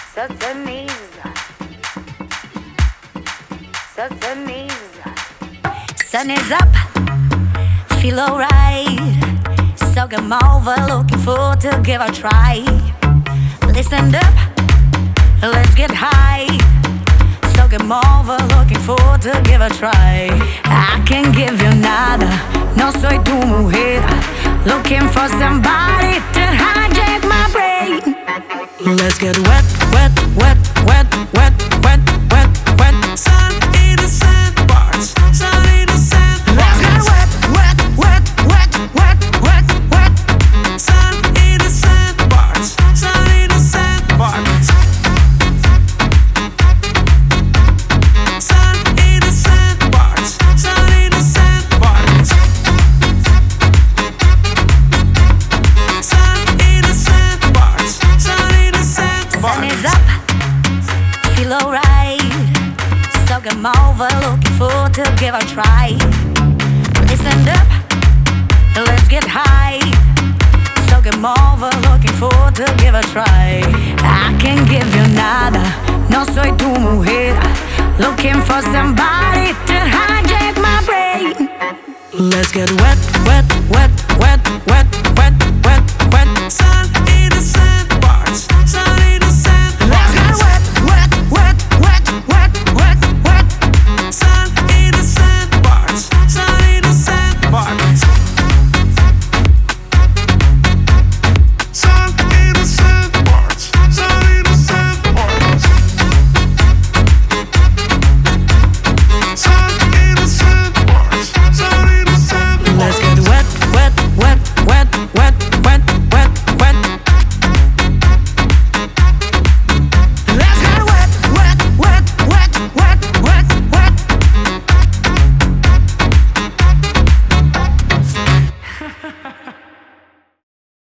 Sodomiza, sodomiza. Sun is up, feel alright. So come over, looking forward to give a try. Listen up, let's get high. So come over, looking forward to give a try. I can give you nada, no soy tu mujer. Looking for somebody to hijack my brain. Let's get wet, wet, wet, wet, wet, wet, wet, wet. Sun in the sandbars, sun in the sandbars. Let's get wet, wet, wet, wet, wet, wet, wet. Sun in the sandbars, sun in the sandbars. Sun in the sandbars, sun in the sandbars. Sun in the sandbars, sun in the sandbars. Sun is up, feel alright. So come over, looking forward to give a try. Listen up, let's get high. So come over, looking forward to give a try. I can give you nada, no soy tu mujer. Looking for somebody to hijack my brain. Let's get wet, wet, wet, wet, wet, wet, wet, wet. Sun in